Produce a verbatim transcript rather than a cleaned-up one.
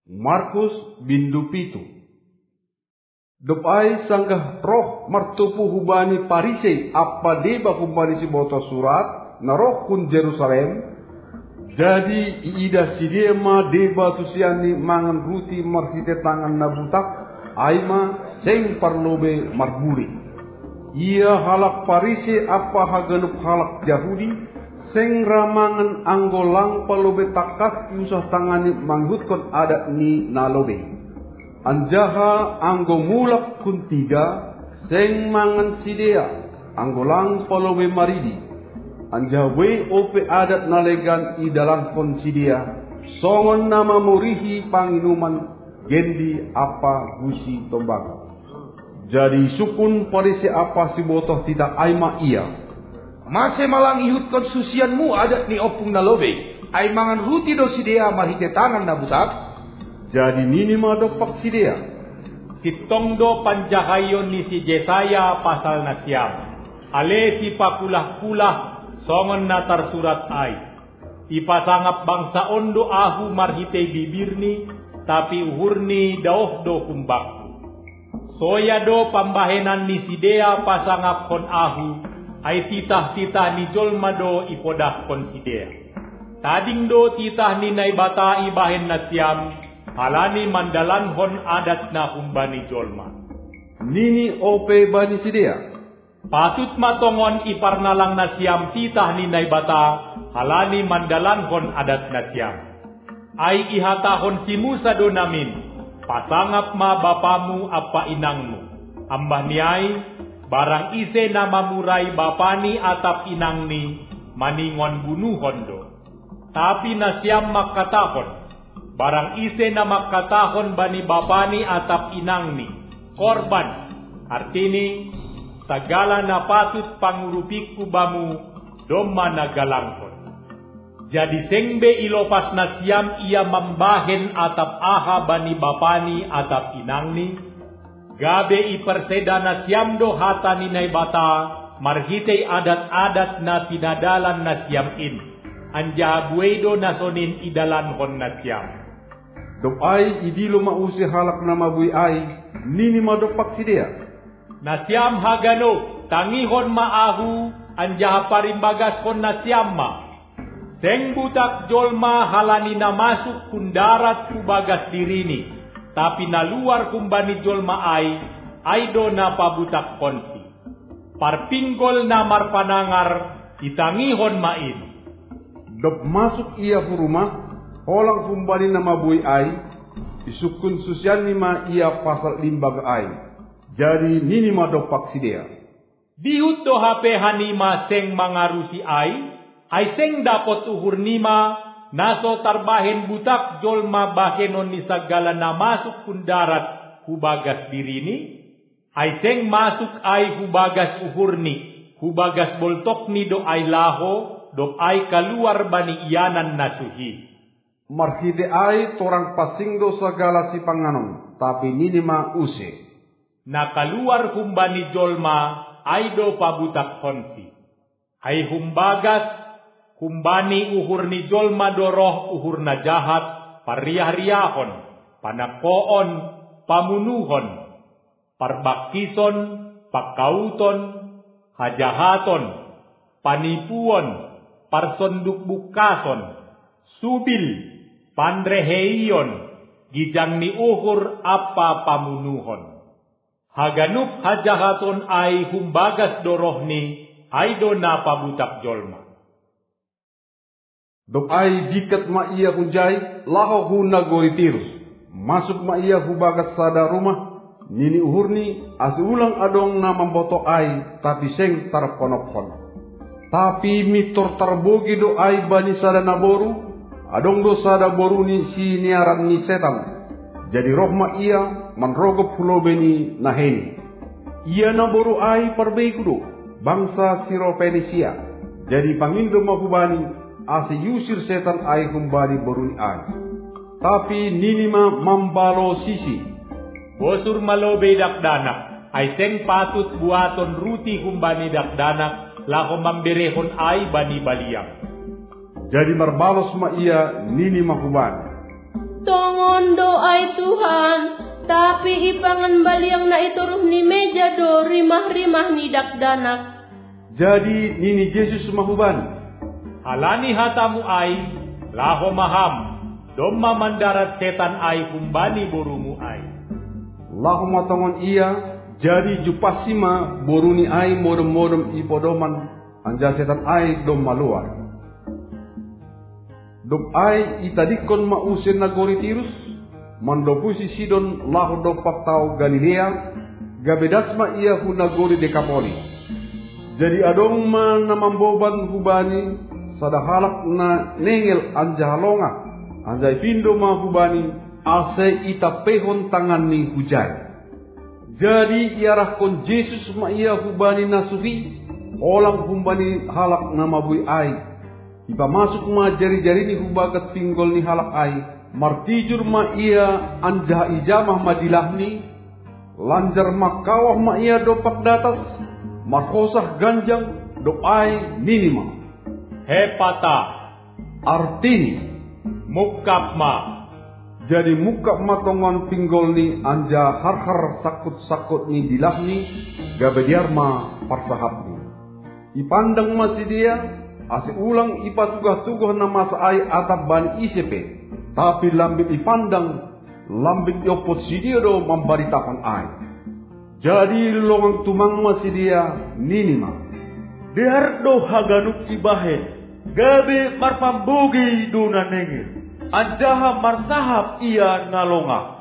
Markus bindu pitu. Dopai sanggah roh martupu hubani Parisei apa deba hubani si boto surat na roh kun Jerusalem. Jadi iida sidema deba tusiani mangan ruti marhite tangan nabutak aima seng parlobe marburi. Ia halak Parisei apa haganup halak Yahudi seng ramangan anggolang palobe takas usah tangani manggutkon adat ni nalobe. Anjaha anggo mulak kun tiga seng mangan sidea anggolang palobe maridi. Anjaha we ope adat nalegan idalan kon sidea songon nama murihi panginuman gendi apa gusi tombaga. Jadi sukun Parisei apa si botoh tidak aima ia. Mase malang ihut kon susianmu adat ni opung nalobe. Ai mangan ruti do sidea marhite tangan nabutak. Jadi nini madopak sidea. Sitongdo panjahayon ni si Jesaya pasal nasiam. Ale si pakulah-kulah songon natar surat ai. Ipasangap bangsa ondo ahu marhite bibirni tapi uhurni daoh do kumbak. Soya do pambahenan ni sidea pasangap kon ahu ai titah-titah ni jolma do ipodah kon sidea. Tading do titah ni naibata ibahen nasiam halani mandalan hon adat na humbani jolma. Nini ope bani sidea. Patut matongon iparnalang nasiam titah ni naibata halani mandalan hon adat nasiam. Ai ihatahon si Musa do namin. Pasangap ma bapamu apa inangmu. Ambah niai barang ise nama murai bapani atap inangni maningon bunuhon do. Tapi nasiam makatahon. Barang ise na makatahon bani bapani atap inangni korban artini sagala na patut pangurupiku bamu doma nagalangkon. Jadi sengbe ilopas nasiam ia membahen atap aha bani bapani atap inangni gabe iperseda nasiam do hata ninai bata marhitei adat-adat na pinadalan nasiam in anja buedo nasonin idalan hon nasiam. Dopai idilo mausi halak nama bui ai nini madopak sidea. Nasiam hagano tangihon maahu anjaha parimbagas kon nasiam ma. Seng butak jolma halani na masuk kundarat kubagas dirini tapi na luar kumbani jolma ai aido na pabutak konsi. Parpinggol na marpanangar itangihon main. Dop masuk ia ke rumah holang kumbani nama bui ai isukun susian nima ia pasal limbag ai. Jadi nini madopak sidea. Dihut do hape hanima seng mangarusi ai ai seng dapot uhur nima naso tarbahen butak jolma bahenon ni sagala na masuk kundarat hubagas dirini ai seng masuk ai hubagas uhurni hubagas boltok ni do ai laho do ai kaluar bani iyanan nasuhi. Marhide ai torang pasing do sagala si panganon tapi nini ma use. Na kaluar humbani jolma ai do pabutak konsi. Ai humbagas humbani uhur ni jolma do roh uhur na jahat pariah-riahon panakoon pamunuhon parbakison pakauton hajahaton panipuon parsonduk bukason subil pandreheion gijang ni uhur apa pamunuhon. Haganup hajahaton ai humbagas dorohni ai do na pabutak jolma. Dok ai dikat ma iya kunjai laho huna goritirus. Masuk ma iya hubagas sada rumah nini uhurni asi ulang adong na mamboto ai tapi seng tarponop-ponop. Tapi mitor tarbogi do ai bani sada naboru adong do sada boruni si niaran ni setan. Jadi rohma ia manrogop hulobeni naheni. Ia naboru ai perbeiku do bangsa Siropenisia. Jadi pangindo mahubani asi yusir setan ai humbani boruni ai. Tapi ninima mambalo sisi. Bosur malobe dakdanak ai seng patut buaton ruti humbani dakdanak lako mamberehon ai bani baliang. Jadi marbalos ma ia nini mahuban. Tongon doai Tuhan, tapi ipangan baliang na ituruh ni meja do rimah-rimah ni dakdanak. Jadi nini Yesus mahuban. Halani hatamu ai, laho maham, domma mandarat setan ai kumbani borumu ai. Laho matongon ia, jadi jupasima boruni ai modem-modem ipodoman, anja setan ai dom maluar. Dom ai itadikon mausen nagori Tirus, mandopusi Sidon laho do paktau Galilea, gabedasma ia hu nagori Dekapoli. Jadi adong man namamboban hubani, sadahalak na nengel anja halonga, anjay pindo ma hubani, ase itapehon tangan ni hujai. Jadi iarah kon Yesus ma ia hubani nasuhi, olang hubani halak namabui ai. Ipa masuk ma jari-jari ni hubagat pinggol ni halak ai, martijur ma ia anja ijamah madilah ni, lanjar makawah ma ia dopak datas, markosah ganjang do ai minima. Hepata Artini mukap ma. Jadi mukap matongan pinggol ni anja har-har sakut-sakut ni dilah ni, gabediar ma parsahap ni. Ipandang masih dia, ase ulang ipatugah-tugah nama saai atap bani I C P, tapi lambit ipandang, lambit iopot si dia do membaritakan ai. Jadi longang tumang masih dia ninima. Biar do haganuk ibahe, gabe marpambogi duna nengir, anjaha marsahap ia nalonga.